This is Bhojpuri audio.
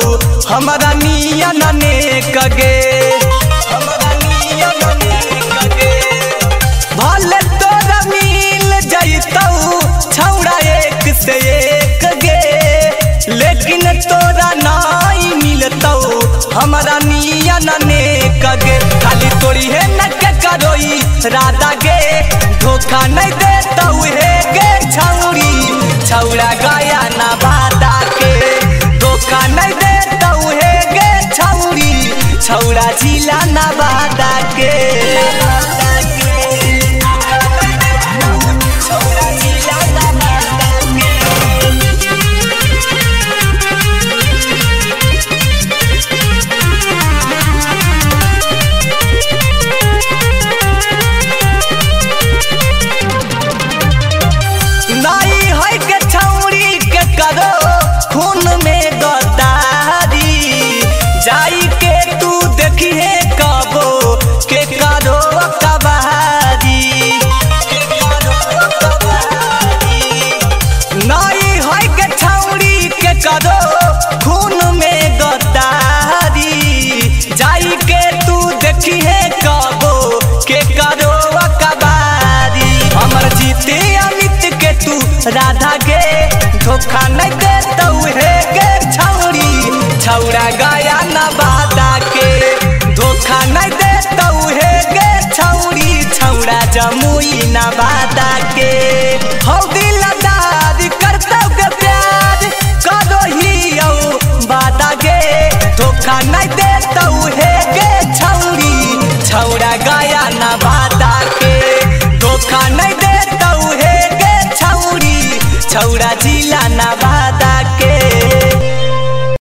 हमारा नियन नेक गे भले तोरा मिल जैतौ छौड़ा एक से एक गे लेकिन तोरा नहीं मिलतौ हमारा नियन नेक गे खाली तोड़ी है न के करोई राधा गे धोखा नहीं देतौ हे गे छौड़ी छौड़ा गया ना बादा के धोखा नहीं देतौ हे गे छौड़ी छौड़ा जिला ना बादा के खून में गद्दारी जाई के तू देखी है कबो के करो कबारी हमर जीते अमित के तू राधा गे धोखा नहीं देतौ हे गे छौड़ी छौड़ा गया ना बादा के धोखा नहीं देतौ हे गे छौड़ी छौड़ा जमुई ना बादा के हौ दिलदार करतौ के प्यार करो ही बादा गे धोखा नहीं देतौ हे गे छौड़ी छौड़ा गया ना बादा के धोखा नहीं देतौ हे गे छौड़ी छौड़ा जी